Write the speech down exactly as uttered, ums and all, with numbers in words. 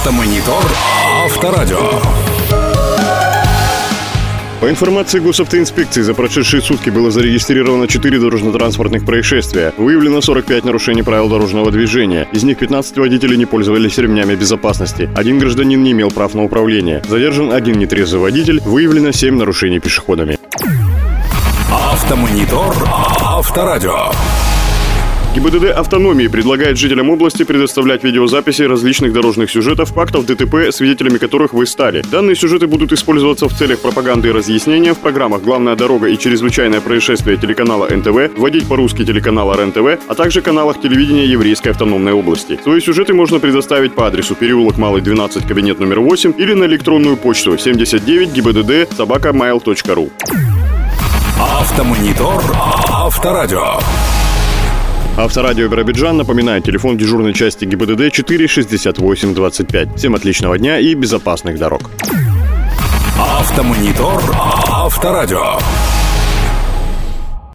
Автомонитор Авторадио. По информации госавтоинспекции, за прошедшие сутки было зарегистрировано четыре дорожно-транспортных происшествия. Выявлено сорок пять нарушений правил дорожного движения. Из них пятнадцать водителей не пользовались ремнями безопасности. Один гражданин не имел прав на управление. Задержан один нетрезвый водитель. Выявлено семь нарушений пешеходами. Автомонитор Авторадио. ГИБДД «Автономии» предлагает жителям области предоставлять видеозаписи различных дорожных сюжетов, фактов ДТП, свидетелями которых вы стали. Данные сюжеты будут использоваться в целях пропаганды и разъяснения в программах «Главная дорога» и «Чрезвычайное происшествие» телеканала эн тэ вэ, «Вводить по-русски» телеканала эр эн тэ вэ, а также каналах телевидения Еврейской автономной области. Свои сюжеты можно предоставить по адресу переулок Малый, двенадцать, кабинет номер восемь или на электронную почту семьдесят девять гибдд собака mail точка ру. Автомонитор Авторадио. Авторадио Биробиджан напоминает, телефон дежурной части ГИБДД четыре шестьдесят восемь двадцать пять. Всем отличного дня и безопасных дорог. Автомонитор Авторадио.